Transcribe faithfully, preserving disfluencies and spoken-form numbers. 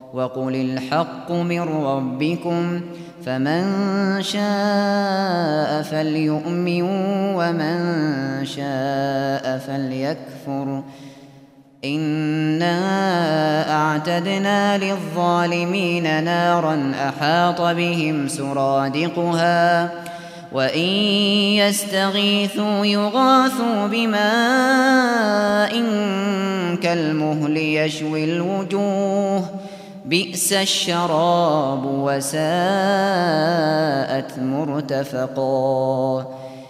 وقل الحق من ربكم فمن شاء فليؤمن ومن شاء فليكفر إنا أعتدنا للظالمين نارا أحاط بهم سرادقها وإن يستغيثوا يغاثوا بماء كالمهل يشوي الوجوه بئس الشراب وساءت مرتفقا